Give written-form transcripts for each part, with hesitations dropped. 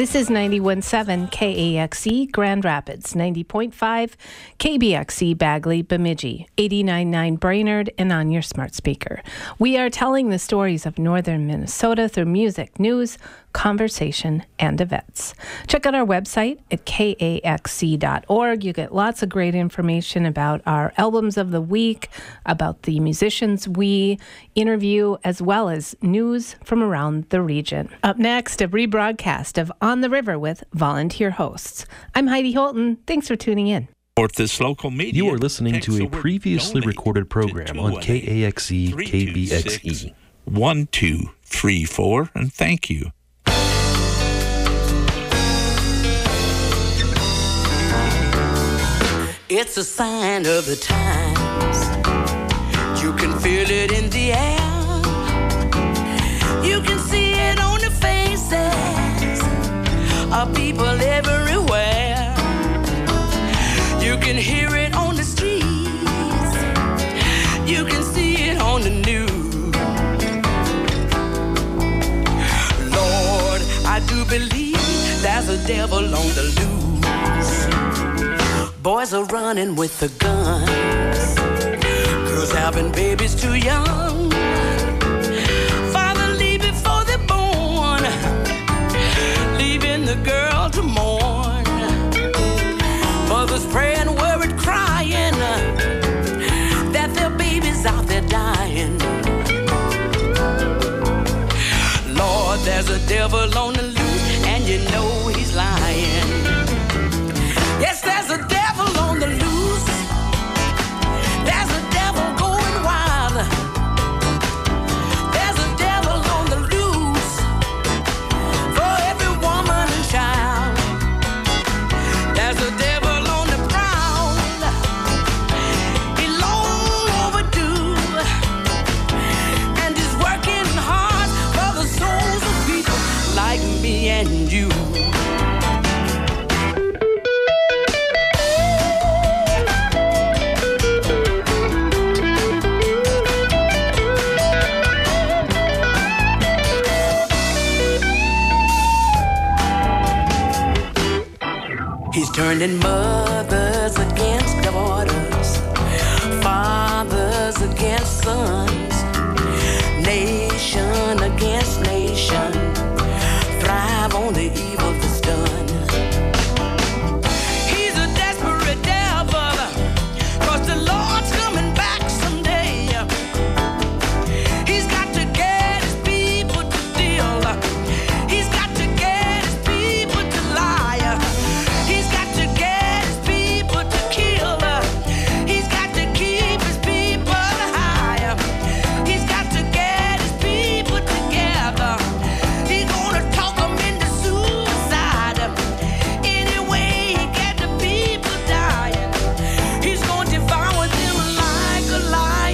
This is 91.7 KAXE Grand Rapids, 90.5 KBXE Bagley Bemidji, 89.9 Brainerd, and on your smart speaker. We are telling the stories of northern Minnesota through music, news, conversation, and events. Check out our website at kaxe.org. You get lots of great information about our albums of the week, about the musicians we interview, as well as news from around the region. Up next, a rebroadcast of On the River with volunteer hosts. I'm Heidi Holton. Thanks for tuning in. This local media. You are listening to a previously recorded program on KAXE KBXE. 1234, and thank you. It's a sign of the times. You can feel it in the air. You can see it on the faces of people everywhere. You can hear it on the streets. You can see it on the news. Lord, I do believe there's a devil on the loose. Boys are running with the guns. Girls having babies too young. Father leave before they're born, leaving the girl to mourn. Mothers praying, worried, crying that their baby's out there dying. Lord, there's a devil on the loose, and you know he's lying. Yes, there's a devil on the loose. There's a devil going wild. There's a devil on the loose for every woman and child. There's a devil on the prowl. He's long overdue, and he's working hard for the souls of people like me and you. He's turning mothers against daughters, fathers against sons, nation against nation, thrive on the evil that's done. He's a desperate devil, 'cause the Lord's coming back someday. He's got to get his people to deal. He's got to get his people to lie. He's got to get his people to kill. He's got to keep his people high. He's got to get his people together. He's gonna talk them into suicide. Anyway, he get the people dying. He's gonna devour them like a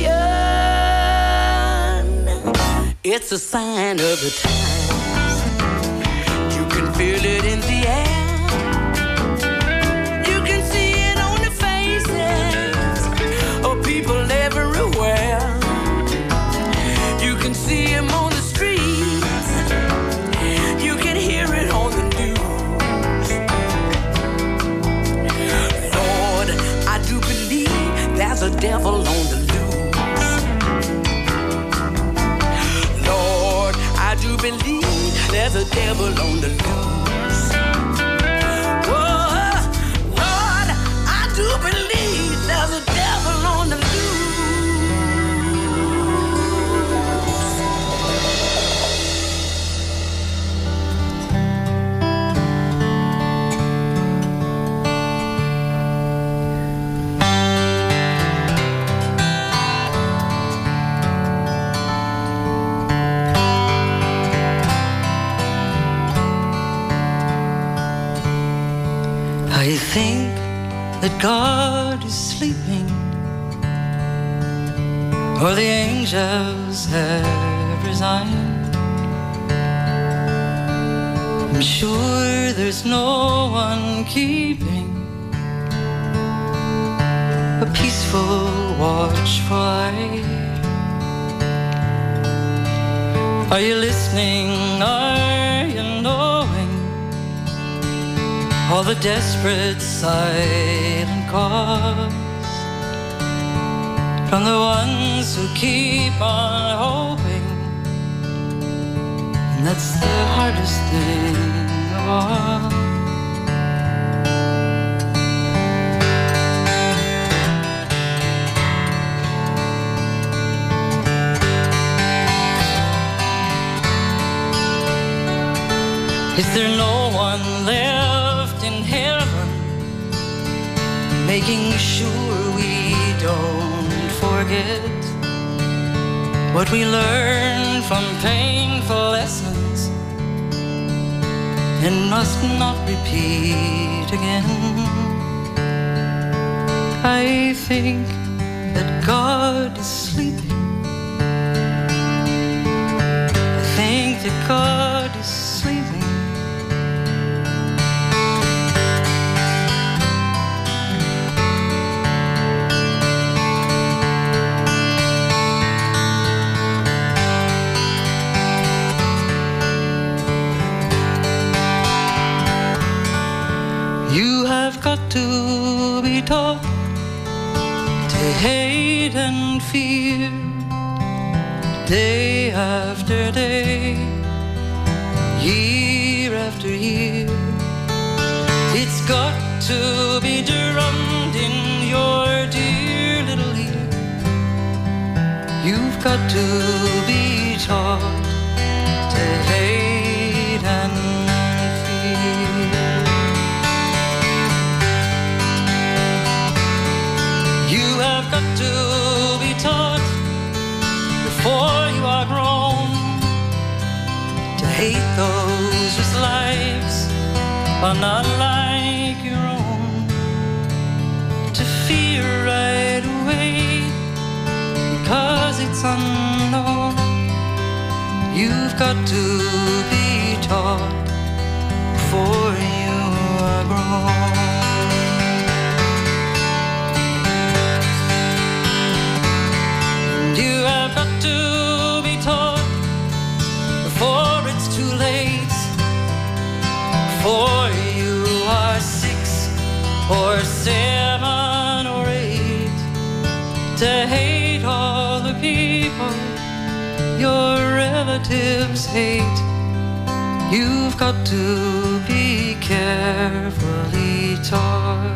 lion. It's a sign of the times. You can feel it in the air. You can see it on the faces of people everywhere. You can see him on the streets. You can hear it on the news. Lord, I do believe there's a devil on the loose. Lord, I do believe there's a devil on the loose. Whoa, Lord, I do believe there's a devil on the loose. I think that God is sleeping, or the angels have resigned. I'm sure there's no one keeping a peaceful, watchful eye. Are you listening? Are you knowing all the desperate silent calls from the ones who keep on hoping, and that's the hardest thing of all. Is there no one left in heaven making sure we don't forget what we learned from painful lessons and must not repeat again? I think that God is sleeping. I think that God is sleeping. You have got to be taught to hate and fear day after day, year after year. It's got to be drummed in your dear little ear. You've got to be taught to hate and got to be taught before you are grown to hate those whose lives are not like your own, to fear right away because it's unknown. You've got to be taught before you are grown. You have got to be taught before it's too late, before you are 6 or 7 or 8, to hate all the people your relatives hate. You've got to be carefully taught.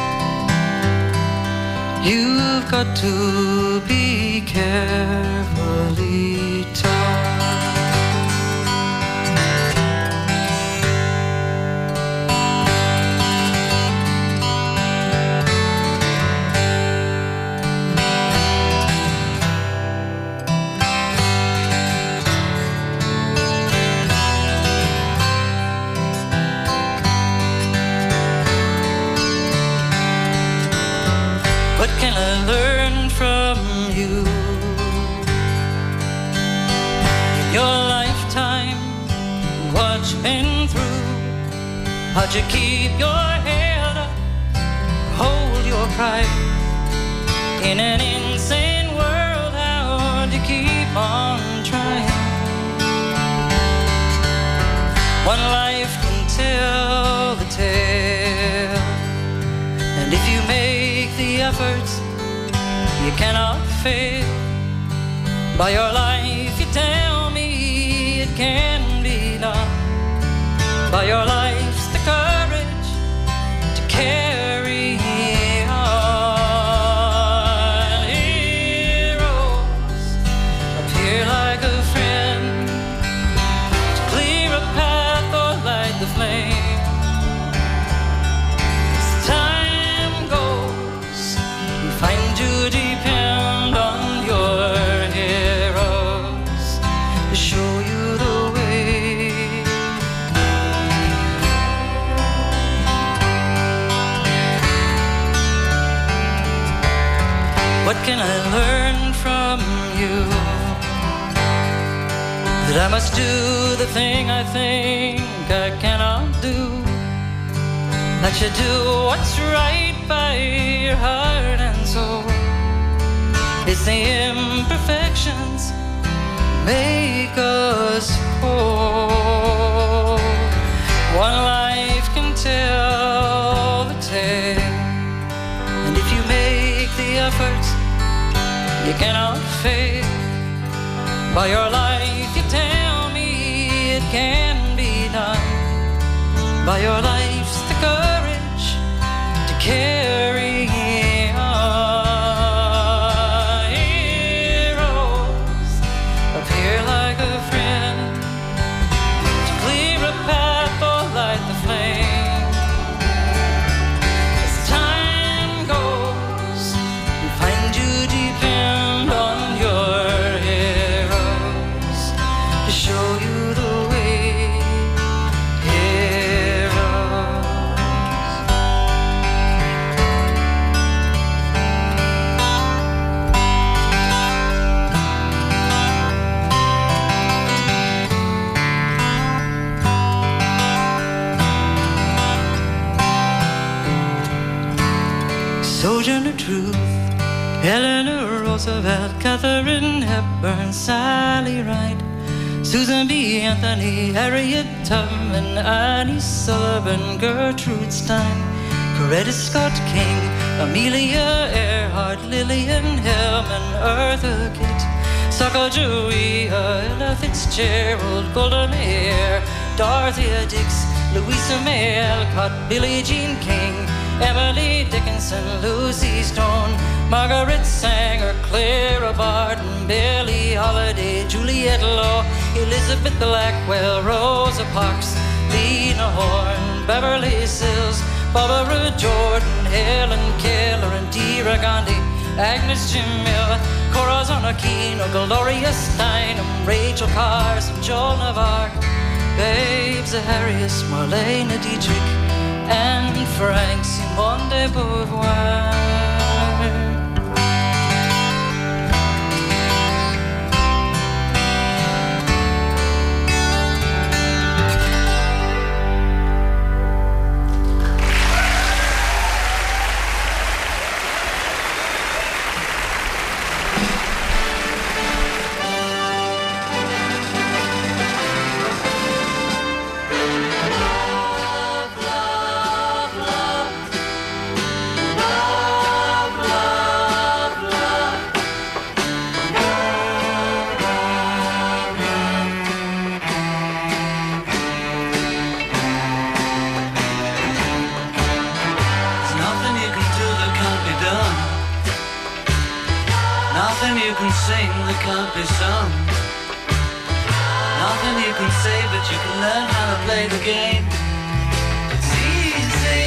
You've got to be carefully taught. What can I learn from you? In your lifetime, what you've been through, how'd you keep your head up, hold your pride? In an insane world, how'd you keep on trying? One life can tell the tale, and if you make the effort, you cannot fail. By your life, you tell me it can be done. By your life's the courage to carry on. Heroes appear like a friend to clear a path or light the flame. Find you depend on your heroes to show you the way. What can I learn from you? That I must do the thing I think I cannot do. That you do what's right by your heart and soul. It's the imperfections make us whole. One life can tell efforts, you cannot fail. By your life, you tell me it can be done. By your life's the courage to carry on. Heroes appear like a friend to clear a path or light the flame. As time goes, you find you depend on your heroes to show you the way. Sojourner Truth, Eleanor Roosevelt, Katharine Hepburn, Sally Ride, Susan B. Anthony, Harriet Tubman, Annie Sullivan, Gertrude Stein, Coretta Scott King, Amelia Earhart, Lillian Hellman, Eartha Kitt, Sacagawea, Ella Fitzgerald, Golda Meir, Dorothea Dix, Louisa May Alcott, Billie Jean King, Emily Dickinson, Lucy Stone, Margaret Sanger, Clara Barton, Billie Holiday, Juliette Law, Elizabeth Blackwell, Rosa Parks, Lena Horne, Beverly Sills, Barbara Jordan, Helen Keller, Indira Gandhi, Agnes Jamil, Corazon Aquino, Gloria Steinem, Rachel Carson, Joan of Arc, Babes Harris, Marlene Dietrich, and Frank Simone de Beauvoir. Nothing you can sing that can't be sung. Nothing you can say, but you can learn how to play the game. It's easy.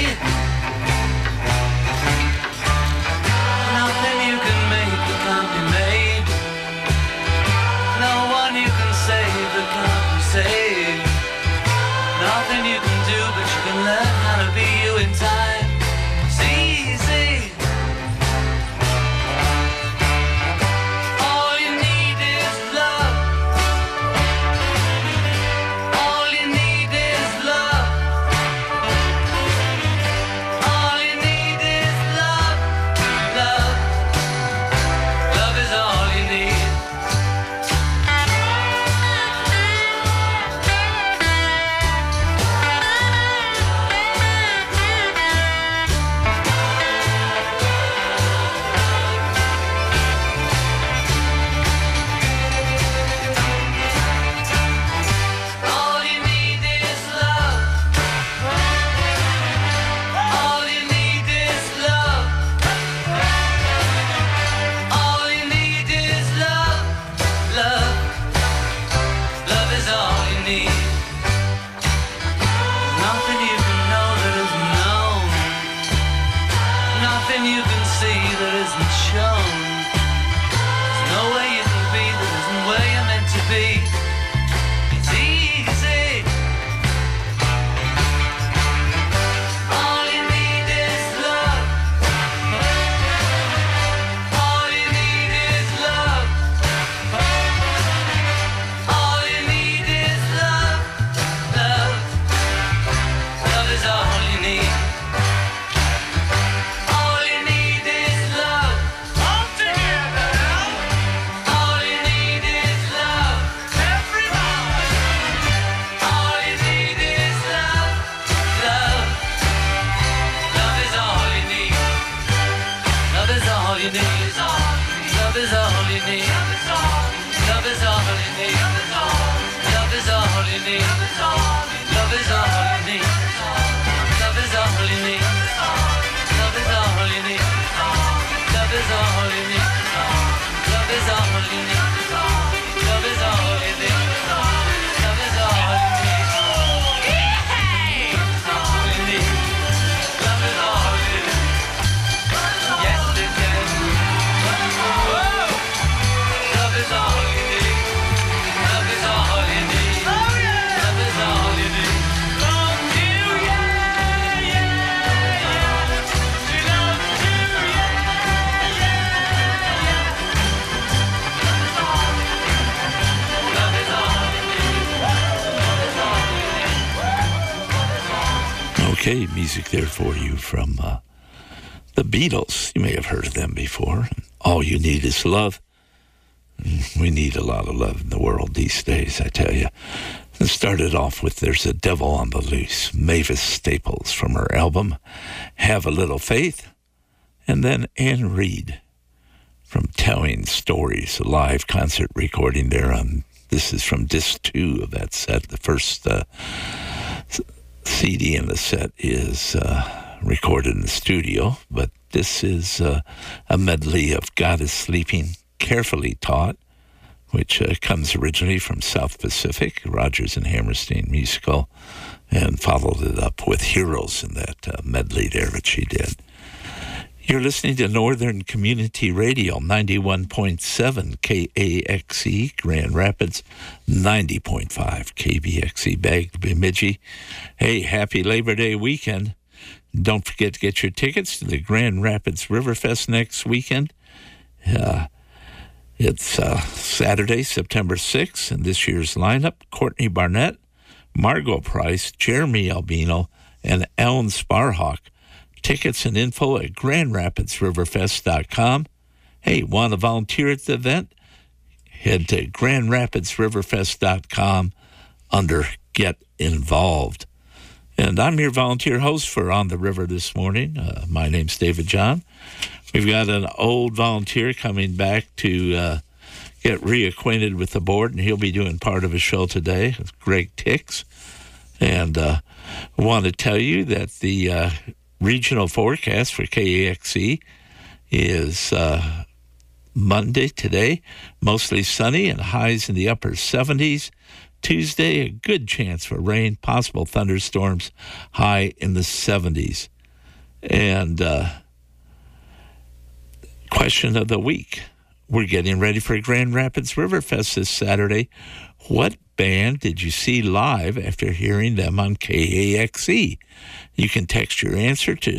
Nothing you can make that can't be made. No one you can save that can't be saved. Nothing you can do, but you can learn how to be you in time. It's easy. Love. all you need. Love is all you need. Love is all you need. Love is all you need. Love is all you need. Love is all you need. Love is all you need. Love is all you need. Love is all you need. Love is all you need. Love is all you need. All you need. Love is all you need. Yesterday. Whoa. Love is all you need. Love is all you need. Love is all you need. Love you, yeah, yeah, yeah. She loves you, yeah, yeah, yeah. Love is all you need. Love is all you need. Okay, music there for you from the Beatles. You may have heard of them before. All You Need Is Love. We need a lot of love in the world these days, I tell you. It started off with There's a Devil on the Loose, Mavis Staples from her album Have a Little Faith. And then Anne Reid from Telling Stories, a live concert recording there on, this is from disc 2 of that set. The first CD in the set is recorded in the studio, but this is a medley of God is Sleeping, Carefully Taught, which comes originally from South Pacific, Rodgers and Hammerstein musical, and followed it up with Heroes in that medley there that she did. You're listening to Northern Community Radio, 91.7 KAXE, Grand Rapids, 90.5 KBXE, Bemidji. Hey, happy Labor Day weekend. Don't forget to get your tickets to the Grand Rapids Riverfest next weekend. It's Saturday, September 6th, and this year's lineup, Courtney Barnett, Margot Price, Jeremy Albino, and Alan Sparhawk. Tickets and info at grandrapidsriverfest.com. Hey, want to volunteer at the event? Head to grandrapidsriverfest.com under Get Involved. And I'm your volunteer host for On the River this morning. My name's David John. We've got an old volunteer coming back to get reacquainted with the board, and he'll be doing part of a show today, Greg Tix. And I want to tell you that the regional forecast for KAXE is Monday today, mostly sunny and highs in the upper 70s. Tuesday, a good chance for rain, possible thunderstorms, high in the 70s. And question of the week. We're getting ready for Grand Rapids Riverfest this Saturday. What band did you see live after hearing them on KAXE? You can text your answer to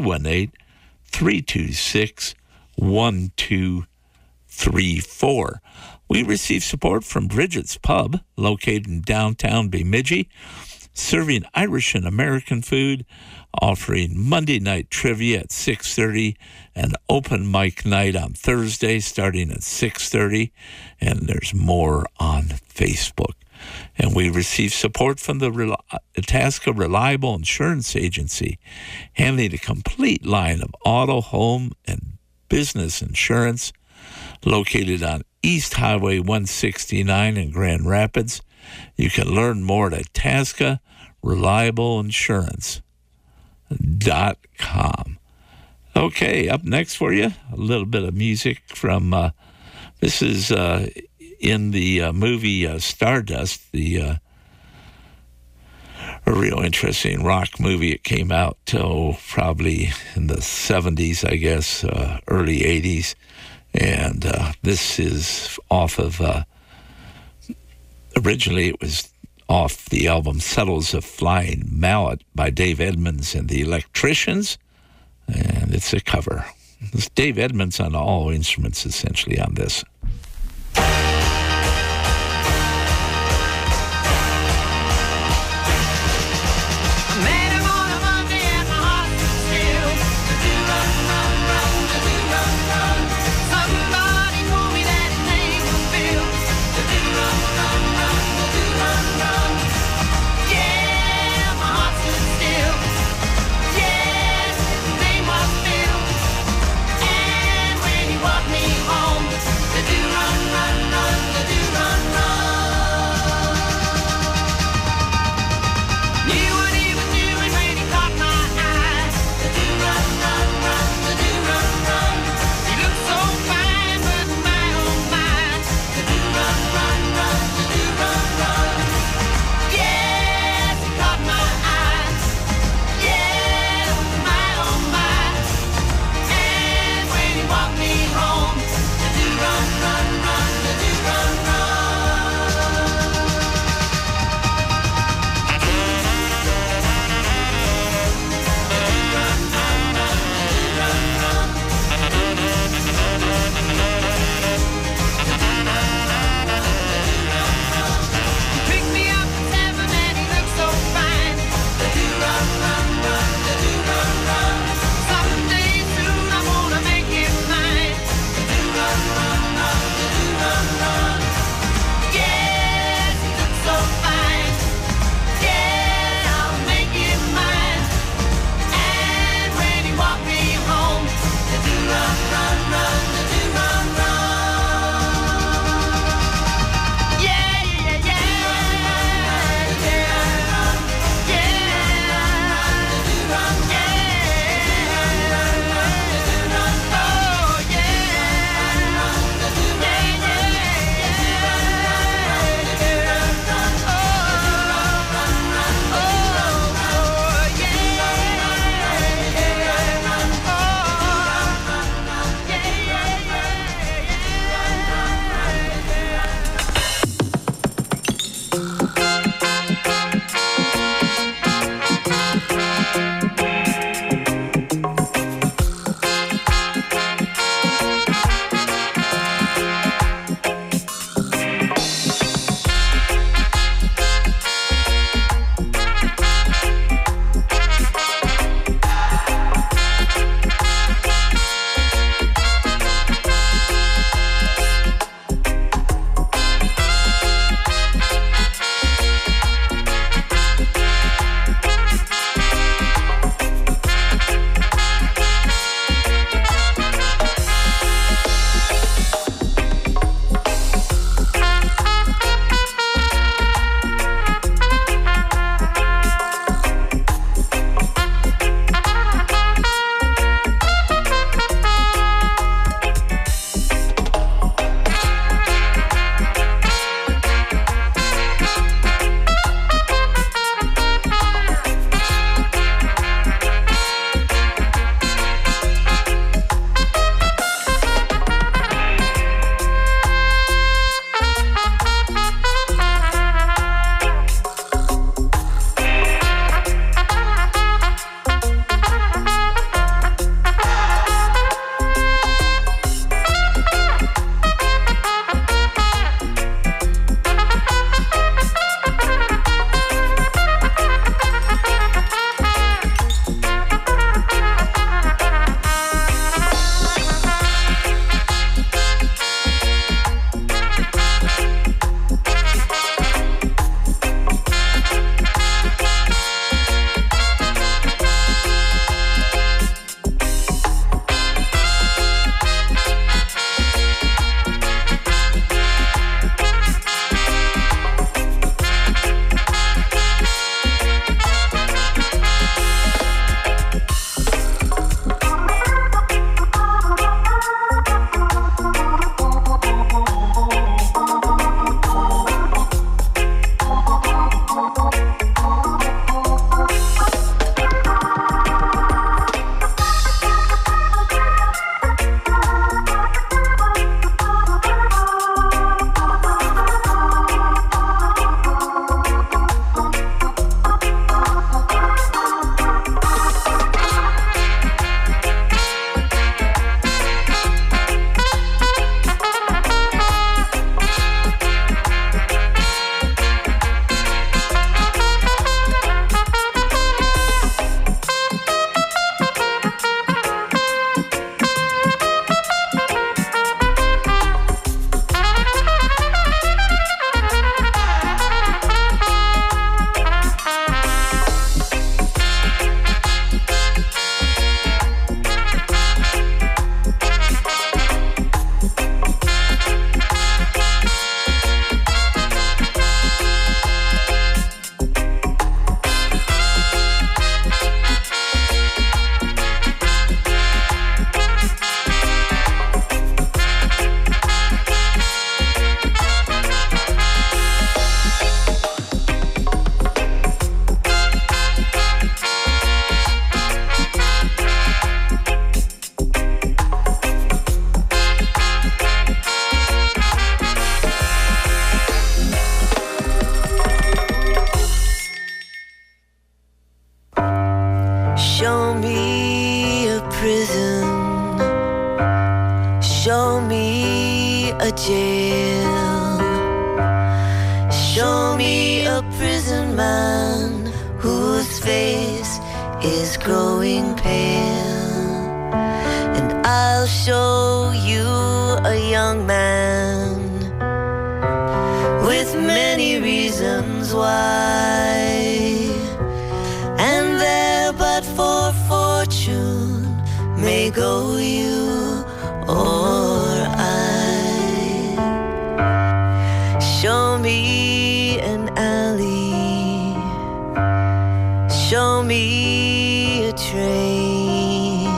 218-326-1234. We receive support from Bridget's Pub, located in downtown Bemidji, serving Irish and American food, offering Monday night trivia at 6:30 and open mic night on Thursday starting at 6:30, and there's more on Facebook. And we receive support from the Itasca Reliable Insurance Agency, handling a complete line of auto, home, and business insurance, located on East Highway 169 in Grand Rapids. You can learn more at itascareliableinsurance.com. Okay, up next for you, a little bit of music from, this is in the movie Stardust, a real interesting rock movie. It came out probably in the 70s, I guess, early 80s. And this is off of, originally it was off the album Settles a Flying Mallet by Dave Edmunds and the Electricians. And it's a cover. It's Dave Edmunds on all instruments, essentially, on this. And when Show me a jail. Show me a prison man whose face is growing pale. And I'll show you a young man with many reasons why. And there but for fortune may go you or I. Show me an alley. Show me a train.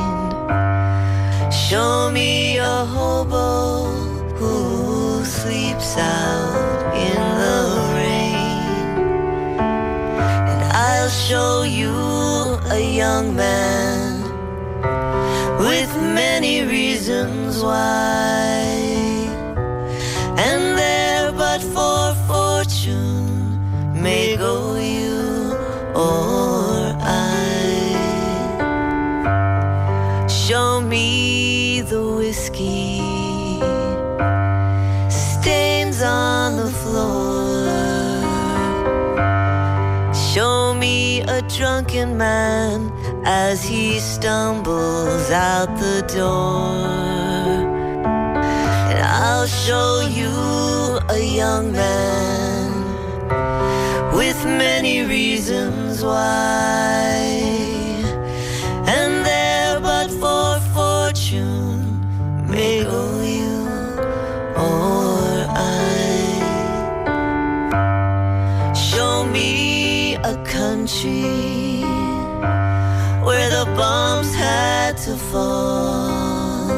Show me a hobo who sleeps out in the rain. And I'll show you a young man with many reasons why. And there but for fortune may go you or I. Show me the whiskey stains on the floor. Show me a drunken man as he stumbles out the door. And I'll show you a young man with many reasons why. And there but for fortune may go you or I. Show me a country where the bombs had to fall.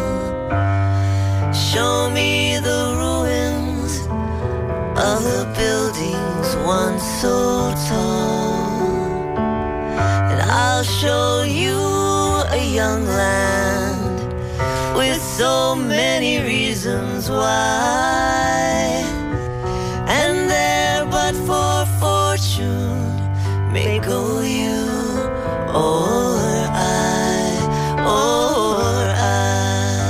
Show me the ruins of the buildings once so tall. And I'll show you a young land with so many reasons why. And there but for fortune may go you or I, or I.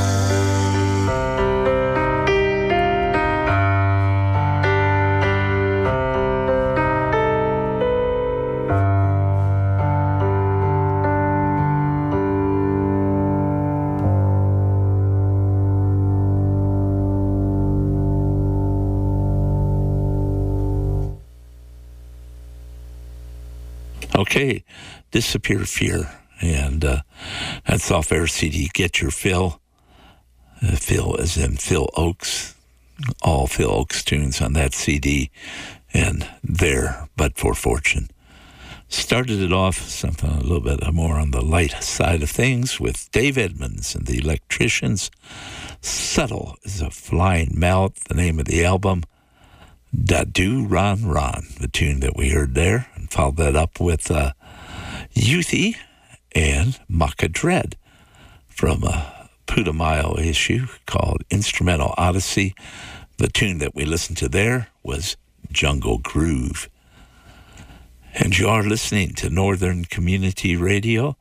Okay, Disappear Fear. And that's off Air CD, Get Your Fill. Phil as in Phil Oakes. All Phil Oakes tunes on that CD. And There, But for Fortune. Started it off something a little bit more on the light side of things with Dave Edmunds and the Electricians. Subtle as a Flying Mouth, the name of the album. Da-Do Ron Ron, the tune that we heard there. And followed that up with Youthy and Maka Dread from a Putumayo issue called Instrumental Odyssey. The tune that we listened to there was Jungle Groove. And you are listening to Northern Community Radio.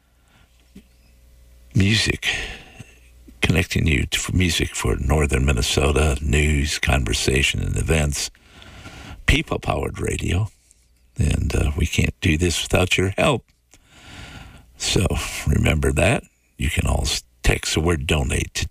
Music, connecting you to music for Northern Minnesota, news, conversation, and events. People-powered radio. And we can't do this without your help. So remember that. You can always text the word donate to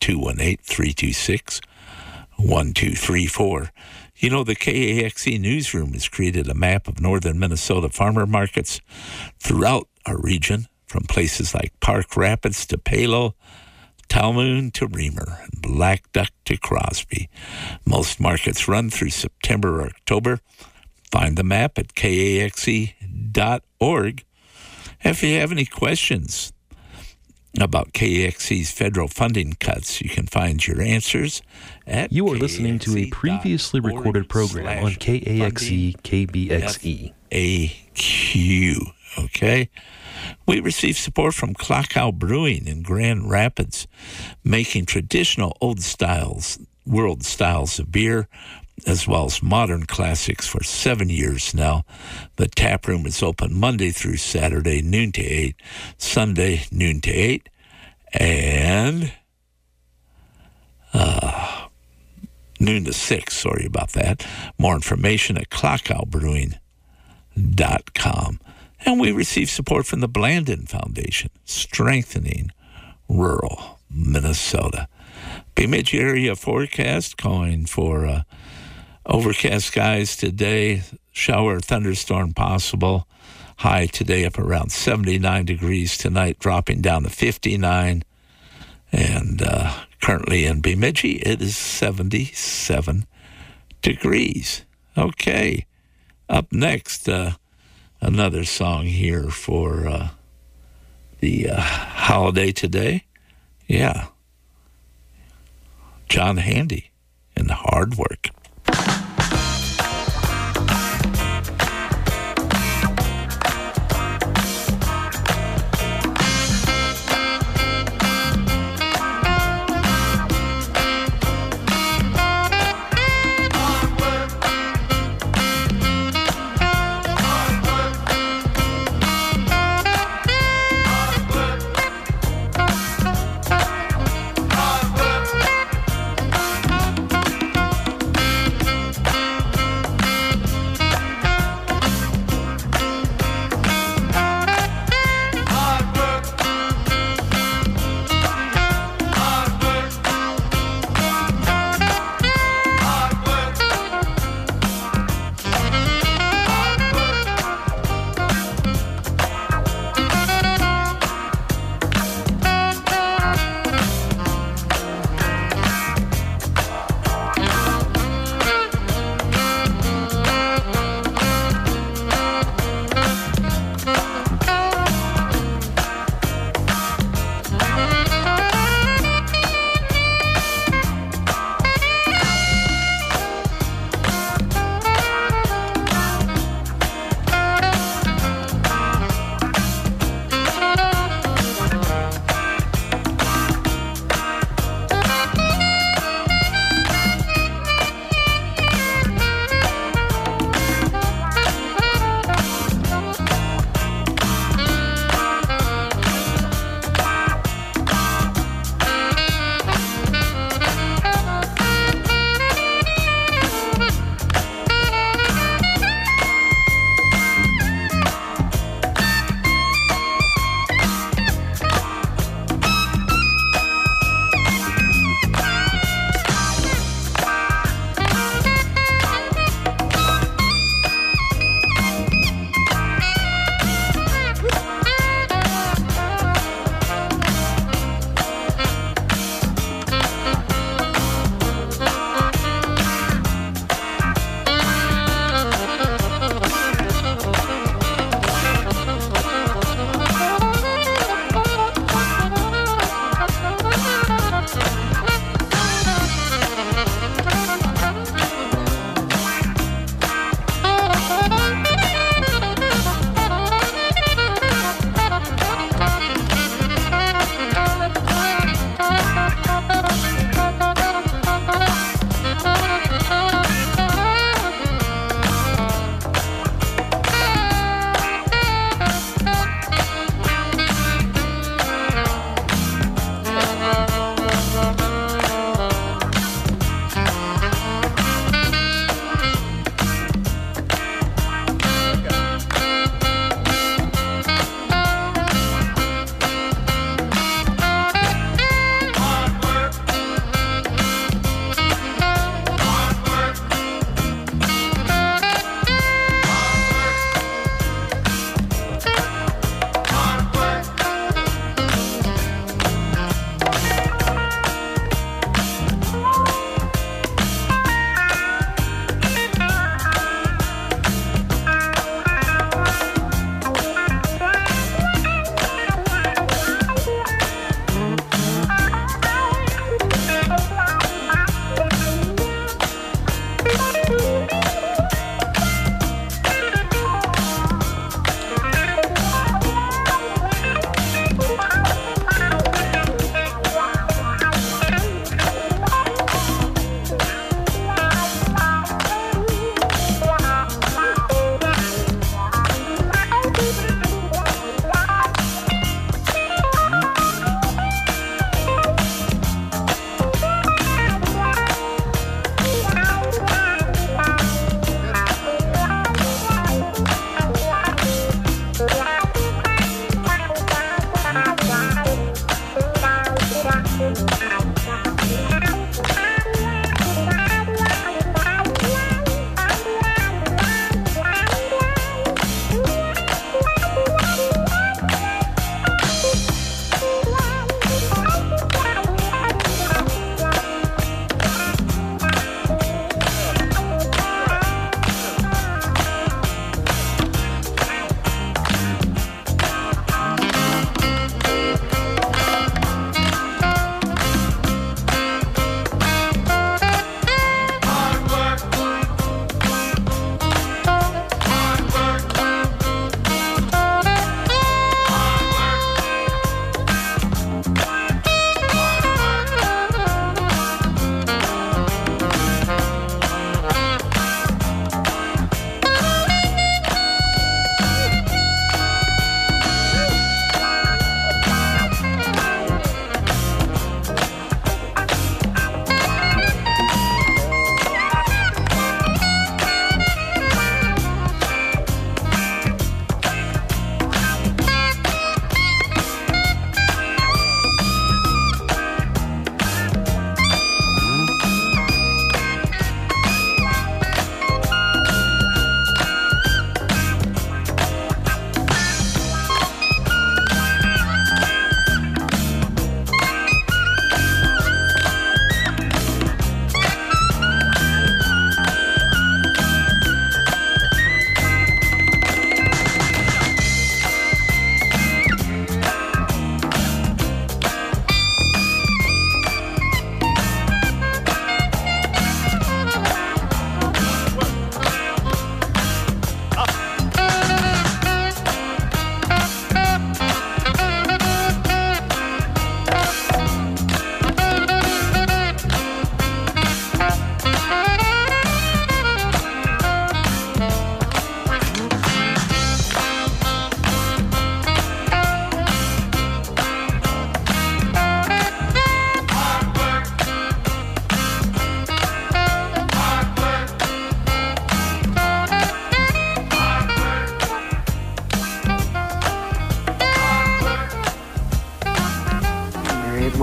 218-326-1234. You know, the KAXE newsroom has created a map of northern Minnesota farmer markets throughout our region, from places like Park Rapids to Palo, Talmoon to Reamer, and Black Duck to Crosby. Most markets run through September or October. Find the map at kaxe.org. If you have any questions about KAXE's federal funding cuts, you can find your answers at You are listening to a previously recorded program on KAXE KBXE. AQ, okay? We receive support from Klockow Brewing in Grand Rapids, making traditional old styles, world styles of beer, as well as modern classics for 7 years now. The tap room is open Monday through Saturday, noon to 8, Sunday, noon to 8. And noon to 6. Sorry about that. More information at clockoutbrewing.com. And we receive support from the Blandin Foundation, strengthening rural Minnesota. Bemidji area forecast calling for overcast skies today, shower, thunderstorm possible. High today up around 79 degrees tonight, dropping down to 59. And currently in Bemidji, it is 77 degrees. Okay. Up next, another song here for the holiday today. Yeah. John Handy and Hard Work.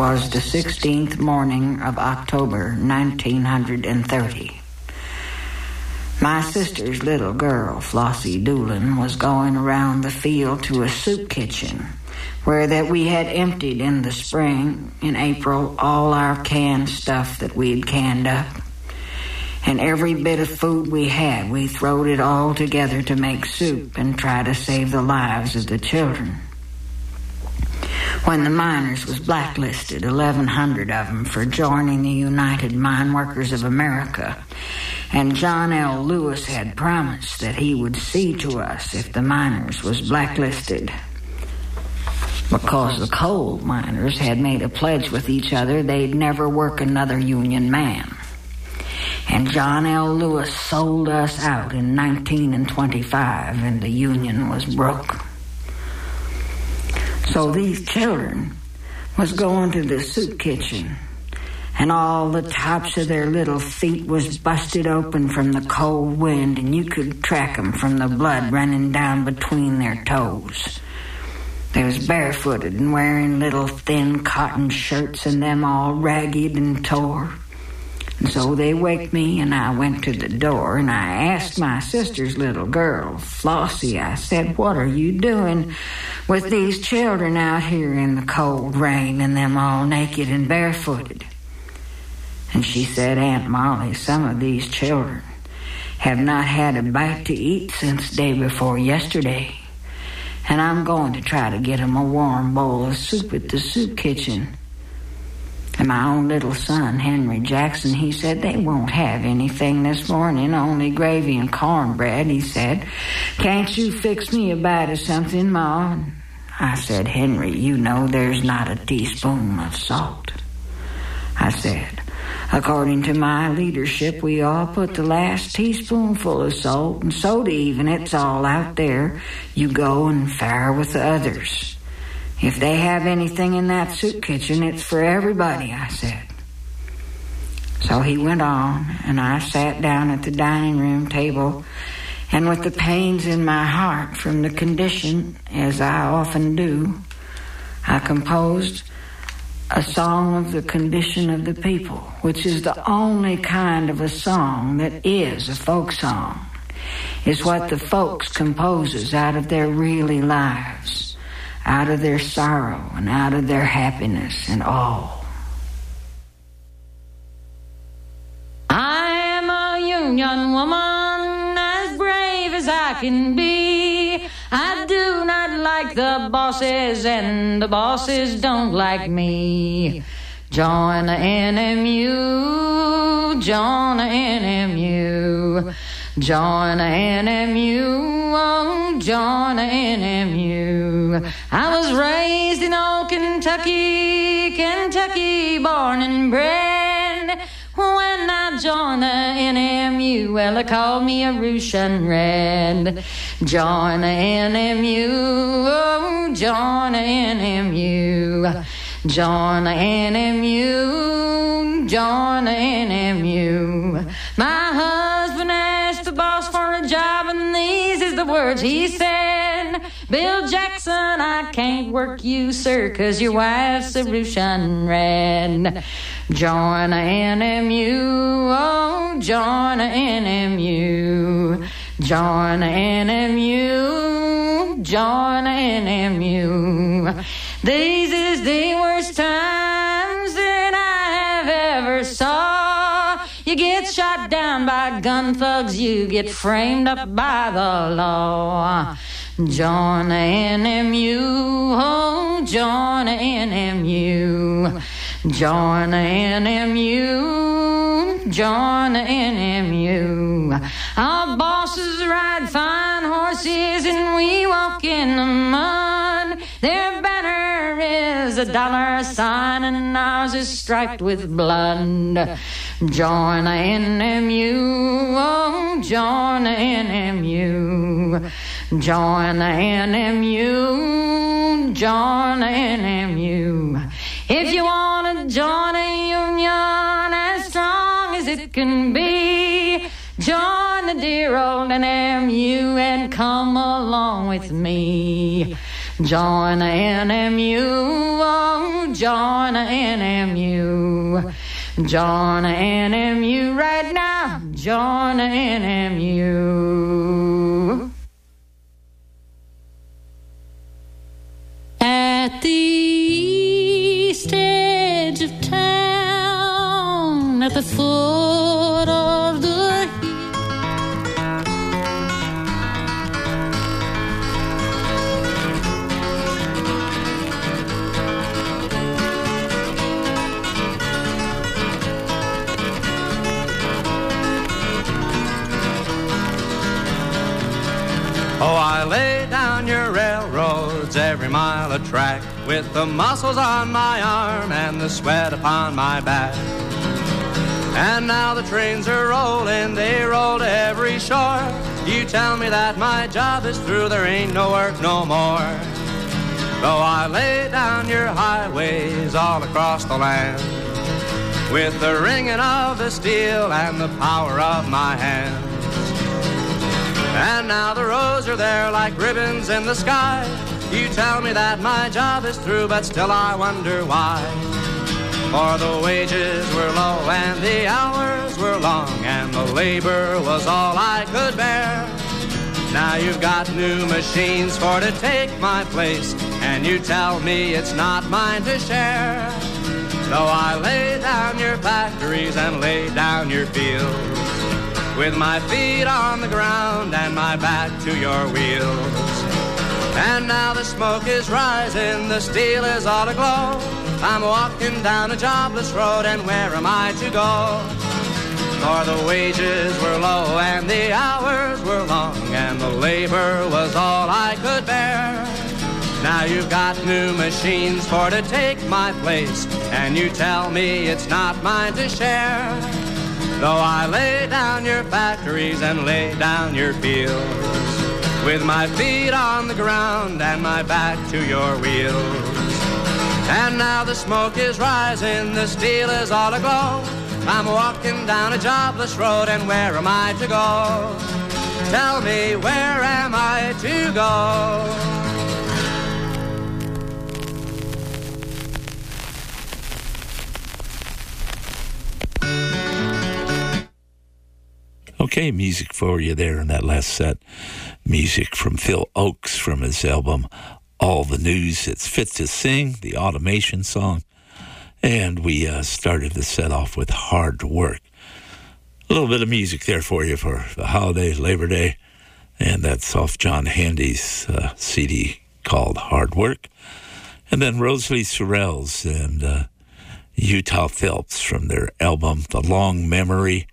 was the 16th morning of October, 1930. My sister's little girl, Flossie Doolin, was going around the field to a soup kitchen where that we had emptied in the spring, in April, all our canned stuff that we'd canned up. And every bit of food we had, we throwed it all together to make soup and try to save the lives of the children. When the miners was blacklisted, 1,100 of them, for joining the United Mine Workers of America, and John L. Lewis had promised that he would see to us if the miners was blacklisted. Because the coal miners had made a pledge with each other they'd never work another union man. And John L. Lewis sold us out in 1925, and the union was broke. So these children was going to the soup kitchen, and all the tops of their little feet was busted open from the cold wind, and you could track 'em from the blood running down between their toes. They was barefooted and wearing little thin cotton shirts, and them all ragged and tore. And so they waked me, and I went to the door, and I asked my sister's little girl, Flossie, I said, what are you doing with these children out here in the cold rain and them all naked and barefooted? And she said, Aunt Molly, some of these children have not had a bite to eat since day before yesterday, and I'm going to try to get them a warm bowl of soup at the soup kitchen. And my own little son, Henry Jackson, he said, they won't have anything this morning, only gravy and cornbread. He said, can't you fix me a bite of something, Ma? I said, Henry, you know there's not a teaspoon of salt. I said, according to my leadership, we all put the last teaspoonful of salt and soda even. It's all out there. You go and fare with the others. If they have anything in that soup kitchen, it's for everybody, I said. So he went on, and I sat down at the dining room table, and with the pains in my heart from the condition, as I often do, I composed a song of the condition of the people, which is the only kind of a song that is a folk song. It's what the folks composes out of their really lives, out of their sorrow and out of their happiness and all. I am a union woman, as brave as I can be. I do not like the bosses, and the bosses don't like me. Join the NMU, join the NMU. Join the NMU, oh, join the NMU. I was raised in old Kentucky, Kentucky, born and bred. When I joined the NMU, well, they called me a Russian Red. Join the NMU, oh, join the NMU. Join the NMU, join the NMU. My husband asked the boss for a job, and these is the words he said. Bill Jackson, I can't work you, sir, 'cause your wife's a Russian Red. Join the NMU, oh, join the NMU. Join the NMU, join the NMU. These is the worst times that I have ever saw. You get shot down by gun thugs, you get framed up by the law. Join the NMU, oh, join the NMU. Join the NMU, join the NMU. Our bosses ride fine horses and we walk in the mud. Their banner is a dollar sign and ours is striped with blood. Join the NMU, oh, join the NMU. Join the NMU, join the NMU. If you want to join a union as strong as it can be, join the dear old NMU and come along with me. Join the NMU, oh, join the NMU. Join the NMU right now, join the NMU. At the east edge of town, at the foot of the Oh, I lay down your railroads, every mile of track, with the muscles on my arm and the sweat upon my back. And now the trains are rolling, they roll to every shore. You tell me that my job is through, there ain't no work no more. Though I lay down your highways all across the land, with the ringing of the steel and the power of my hands. And now the roads are there like ribbons in the sky. You tell me that my job is through, but still I wonder why. For the wages were low and the hours were long, and the labor was all I could bear. Now you've got new machines for to take my place, and you tell me it's not mine to share. Though I lay down your factories and lay down your fields, with my feet on the ground and my back to your wheels. And now the smoke is rising, the steel is all aglow. I'm walking down a jobless road, and where am I to go? For the wages were low and the hours were long, and the labor was all I could bear. Now you've got new machines for to take my place, and you tell me it's not mine to share. Though I lay down your factories and lay down your fields, with my feet on the ground and my back to your wheels. And now the smoke is rising, the steel is all aglow. I'm walking down a jobless road, and where am I to go? Tell me, where am I to go? Okay, music for you there in that last set. Music from Phil Ochs from his album All the News. It's Fit to Sing, the Automation song. And we started the set off with Hard Work. A little bit of music there for you for the holiday, Labor Day. And that's off John Handy's CD called Hard Work. And then Rosalie Sorrells and Utah Phelps from their album The Long Memory,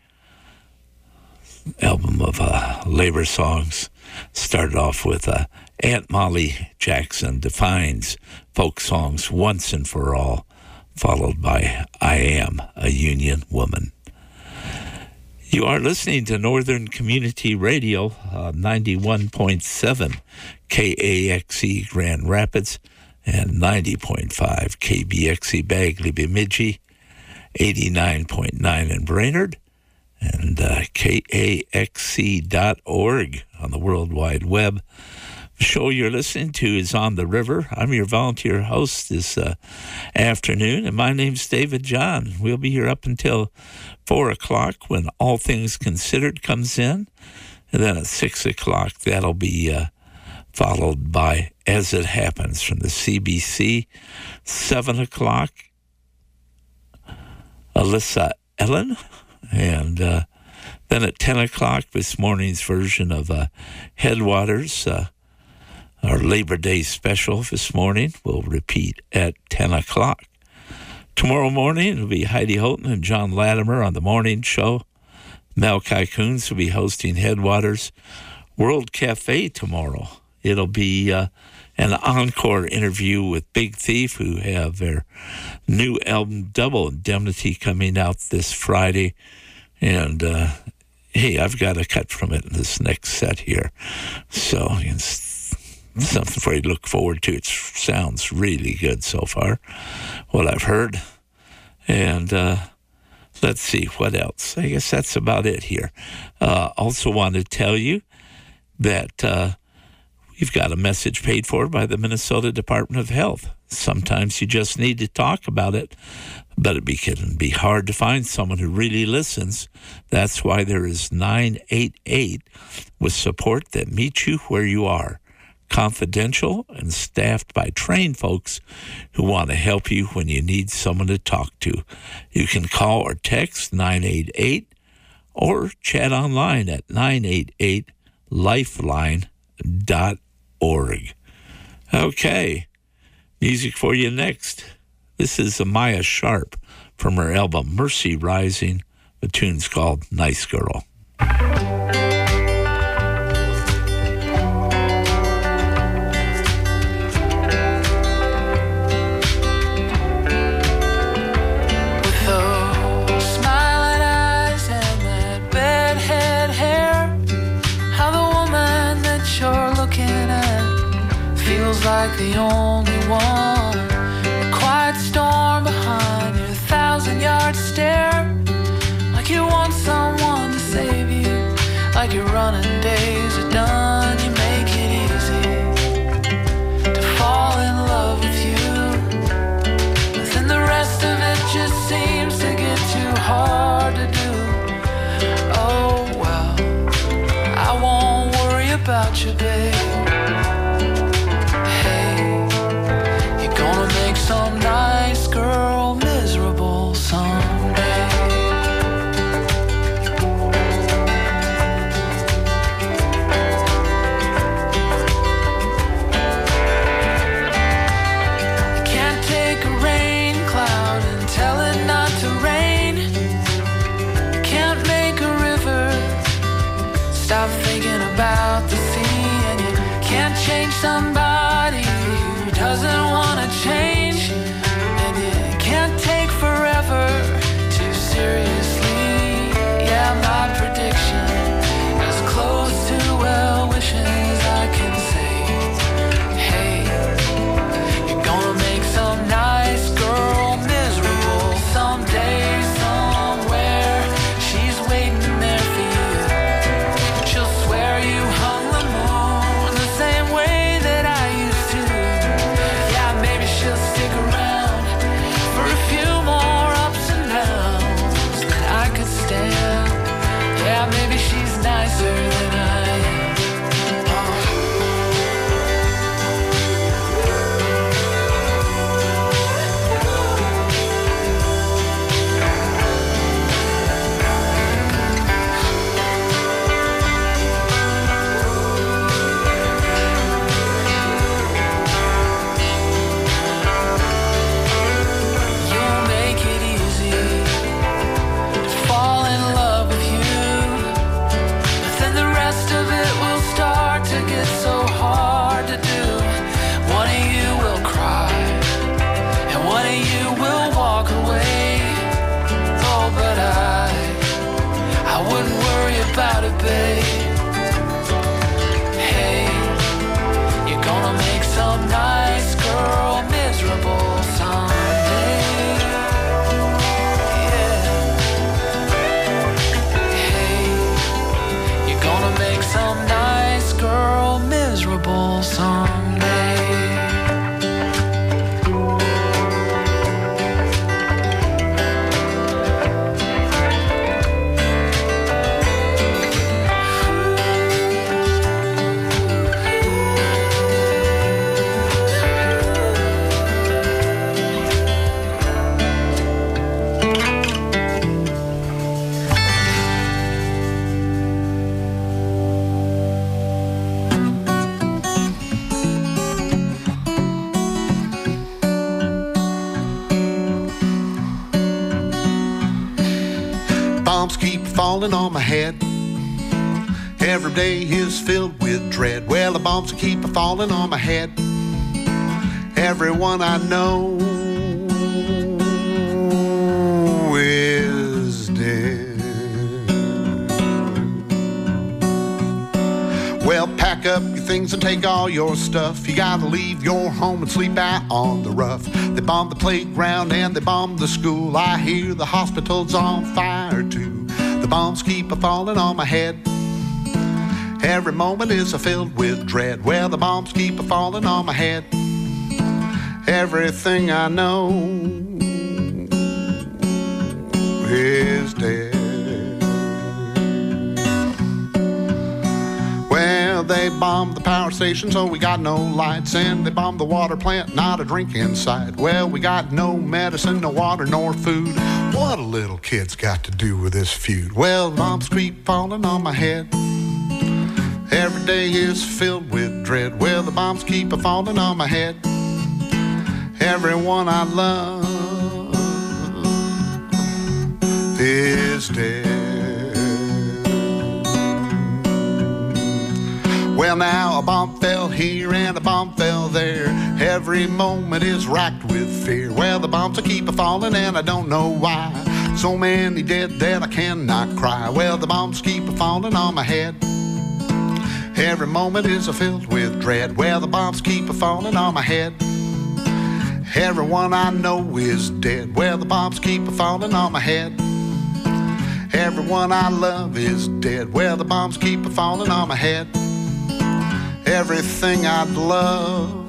album of labor songs. Started off with Aunt Molly Jackson Defines Folk Songs Once and For All, followed by I Am a Union Woman. You are listening to Northern Community Radio, 91.7 KAXE Grand Rapids and 90.5 KBXE Bagley Bemidji, 89.9 in Brainerd, and KAXC.org on the World Wide Web. The show you're listening to is On the River. I'm your volunteer host this afternoon, and my name's David John. We'll be here up until 4 o'clock when All Things Considered comes in, and then at 6 o'clock that'll be followed by As It Happens from the CBC. 7 o'clock, Alyssa Ellen. And then at 10 o'clock, this morning's version of Headwaters, our Labor Day special this morning, will repeat at 10 o'clock. Tomorrow morning, it'll be Heidi Houghton and John Latimer on the morning show. Malachi Coons will be hosting Headwaters. World Cafe tomorrow. It'll be an encore interview with Big Thief, who have their new album Double Indemnity coming out this Friday. And, hey, I've got a cut from it in this next set here. So it's something for you to look forward to. It sounds really good so far, what I've heard. And let's see, what else? I guess that's about it here. Also want to tell you that You've got a message paid for by the Minnesota Department of Health. Sometimes you just need to talk about it, but it can be hard to find someone who really listens. That's why there is 988 with support that meets you where you are. Confidential and staffed by trained folks who want to help you when you need someone to talk to. You can call or text 988 or chat online at 988lifeline.org. Okay, music for you next. This is Amaya Sharp from her album Mercy Rising. The tune's called Nice Girl. Like the only one, a quiet storm behind your 1,000-yard stare, like you want someone to save you, like your running days are done. You make it easy to fall in love with you, but then the rest of it just seems to get too hard to do. Oh well, I won't worry about you, babe. Some nice girl miserable someday. Can't take a rain cloud and tell it not to rain. Can't make a river stop thinking about the sea. And you can't change somebody who doesn't want to change. My prediction as close to well wishing as I can say. Hey, you're gonna make some nice girl miserable someday, somewhere. She's waiting there for you. She'll swear you hung the moon the same way that I used to. Yeah, maybe she'll stick around for a few more ups and downs that I could stand. Yeah, maybe she's nicer than I am. You'll make it easy to fall in love with you. The rest of it will start to get so hard to do. One of you will cry, and one of you will walk away. Oh, but I wouldn't worry about it, babe. Hey, you're gonna make some nice girl miserable someday. Gonna make some nice girl miserable someday. Bombs keep falling on my head. Every day is filled with dread. Well, the bombs keep falling on my head. Everyone I know is dead. Well, pack up your things and take all your stuff. You gotta leave your home and sleep out on the rough. They bomb the playground and they bomb the school. I hear the hospital's on fire too. The bombs keep a falling on my head. Every moment is filled with dread. Well, the bombs keep falling on my head. Everything I know is dead. Well, they bombed the power station, so we got no lights. And they bombed the water plant, not a drink in sight. Well, we got no medicine, no water, nor food. What a little kid's got to do with this feud? Well, bombs keep falling on my head. Every day is filled with dread. Well, the bombs keep falling on my head. Everyone I love is dead. Well, now a bomb fell here and a bomb fell there. Every moment is racked with fear. Well, the bombs will keep falling and I don't know why. So many dead that I cannot cry. Well, the bombs keep falling on my head. Every moment is filled with dread. Well, the bombs keep falling on my head. Everyone I know is dead. Well, the bombs keep falling on my head. Everyone I love is dead. Well, the bombs keep falling on my head. Everything I love,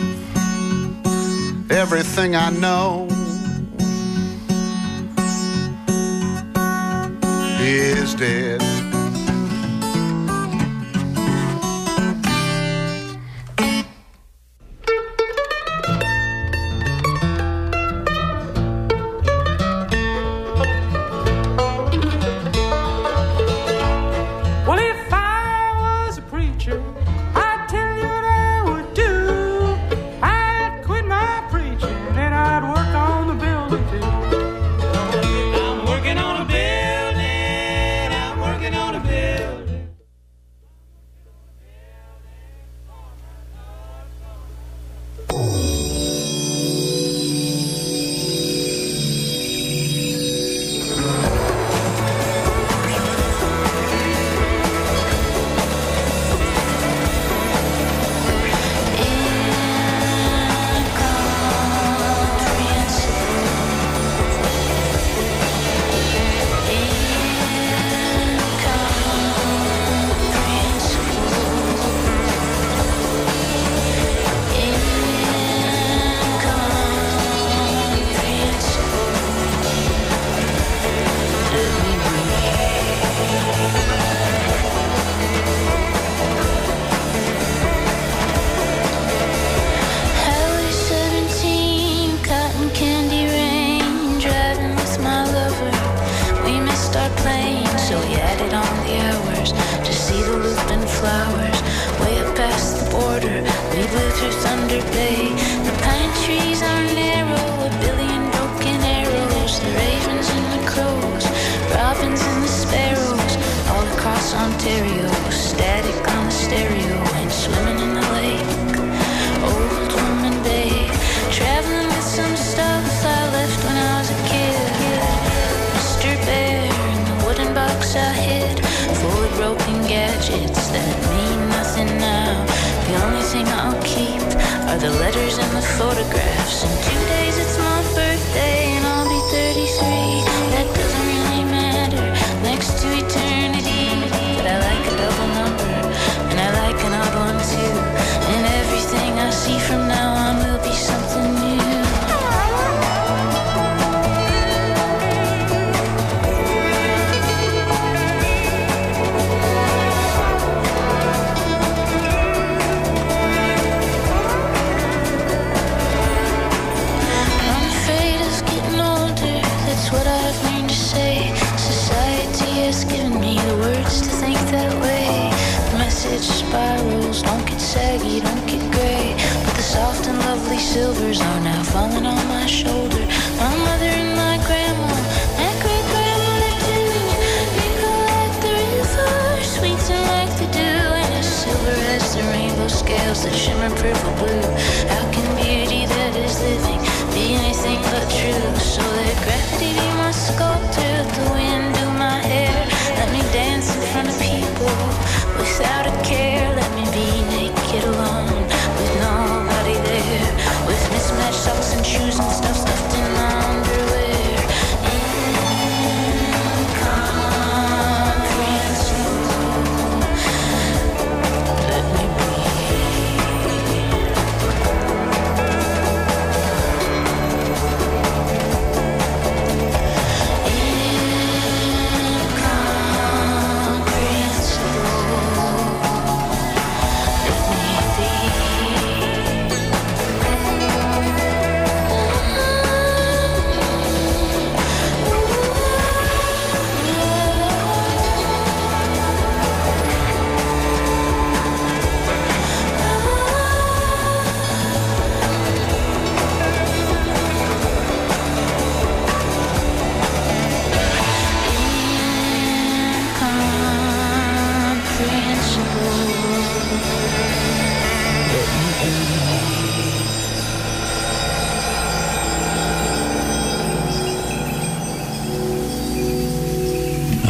everything I know is dead.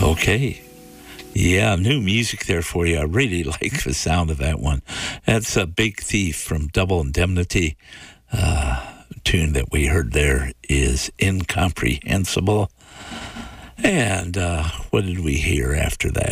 Okay. Yeah, new music there for you. I really like the sound of that one. That's a Big Thief from Double Indemnity. Tune that we heard there is Incomprehensible. And what did we hear after that?